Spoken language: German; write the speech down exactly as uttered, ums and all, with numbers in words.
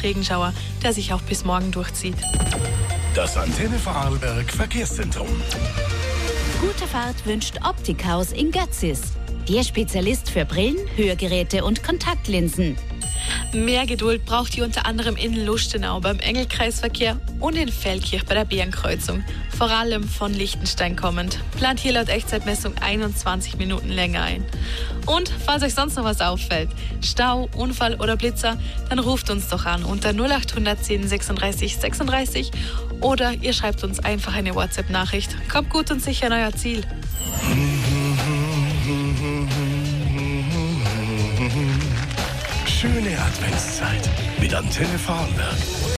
Regenschauer, der sich auch bis morgen durchzieht. Das Antenne Vorarlberg Verkehrszentrum. Gute Fahrt wünscht Optikhaus in Götzis. Ihr Spezialist für Brillen, Hörgeräte und Kontaktlinsen. Mehr Geduld braucht ihr unter anderem in Lustenau beim Engelkreisverkehr und in Feldkirch bei der Bärenkreuzung. Vor allem von Liechtenstein kommend. Plant hier laut Echtzeitmessung einundzwanzig Minuten länger ein. Und falls euch sonst noch was auffällt, Stau, Unfall oder Blitzer, dann ruft uns doch an unter null acht zehn sechsunddreißig sechsunddreißig oder ihr schreibt uns einfach eine WhatsApp-Nachricht. Kommt gut und sicher an euer Ziel. Schöne Adventszeit mit Antenne Vorarlberg.